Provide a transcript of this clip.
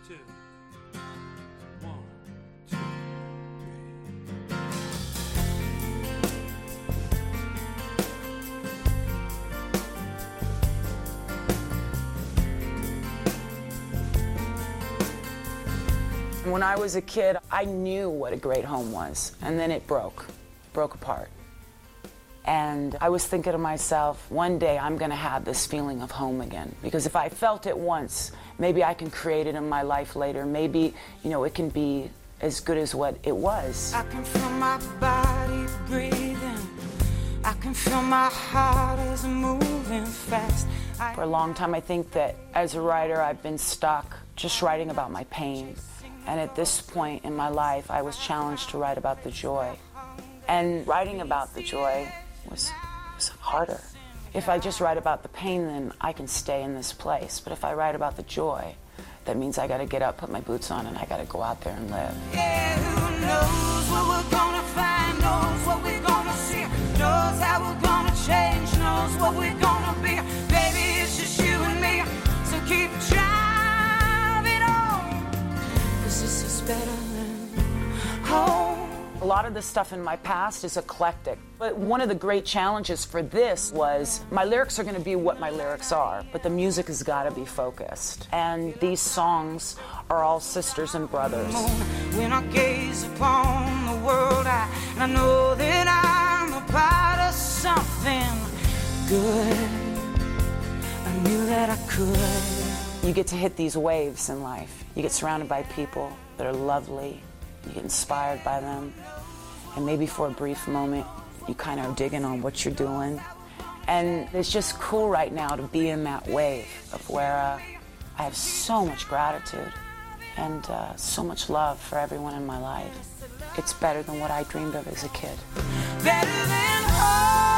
two. 1, 2, 3. When I was a kid, I knew what a great home was, and then it broke apart. And I was thinking to myself, one day I'm going to have this feeling of home again. Because if I felt it once, maybe I can create it in my life later. Maybe, it can be as good as what it was. I can feel my body breathing. I can feel my heart is moving fast. For a long time, I think that as a writer, I've been stuck just writing about my pain. And at this point in my life, I was challenged to write about the joy. And writing about the joy was harder. If I just write about the pain, then I can stay in this place. But if I write about the joy, that means I got to get up, put my boots on, and I got to go out there and live. Yeah, who knows what we're gonna find, knows what we're gonna see, knows how we're gonna change, knows what we're gonna be. Baby, it's just you and me, so keep driving on, 'cause this is better than home. A lot of the stuff in my past is eclectic, but one of the great challenges for this was my lyrics are going to be what my lyrics are, but the music has got to be focused. And these songs are all sisters and brothers. When I gaze upon the world, I know that I'm a part of something good. I knew that I could. You get to hit these waves in life. You get surrounded by people that are lovely. You get inspired by them, and maybe for a brief moment, you kind of digging on what you're doing. And it's just cool right now to be in that wave of where I have so much gratitude and so much love for everyone in my life. It's better than what I dreamed of as a kid. Better than home.